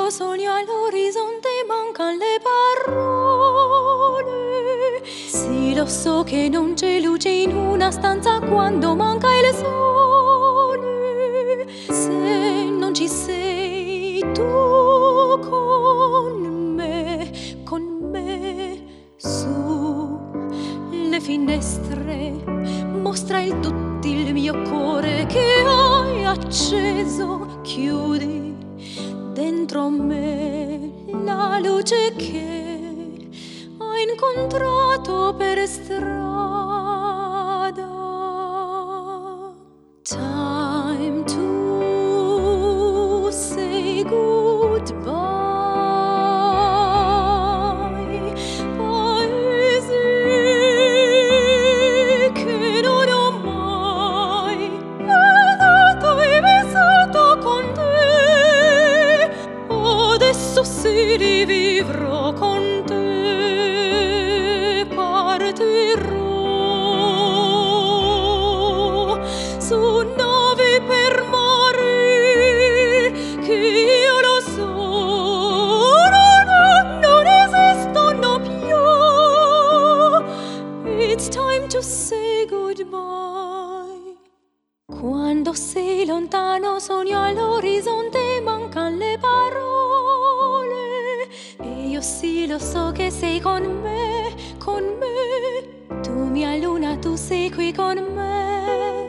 lontano sogno all'orizzonte, mancano le parole. Sì, lo so che non c'è luce in una stanza quando manca il sole. Se non ci sei tu con me, su le finestre mostra tutto il mio cuore che hai acceso, chiudi dentro me la luce che hai incontrato per strada. Time to say goodbye. Paese che non ho mai veduto e vissuto con te, adesso sì rivivrò con te, partirò su navi per mare che io lo so non esistono più. It's time to say goodbye. Quando sei lontano sogno all'orizzonte, mancano le parole. E io sì lo so che sei con me, con me. Tu mia luna, tu sei qui con me.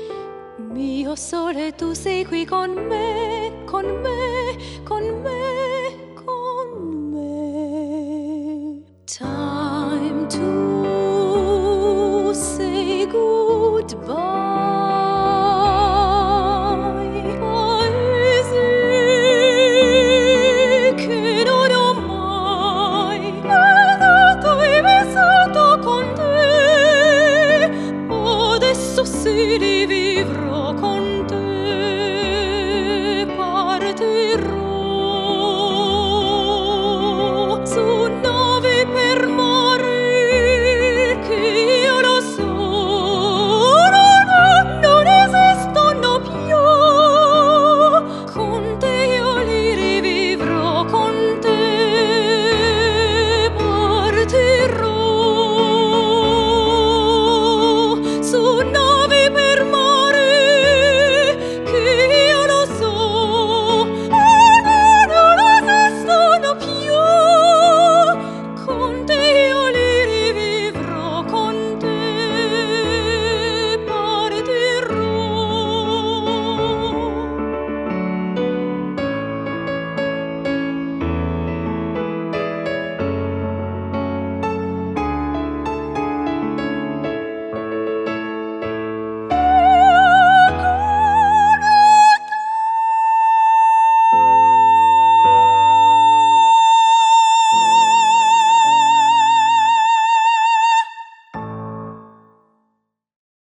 Mio sole, tu sei qui con me, con me, con me.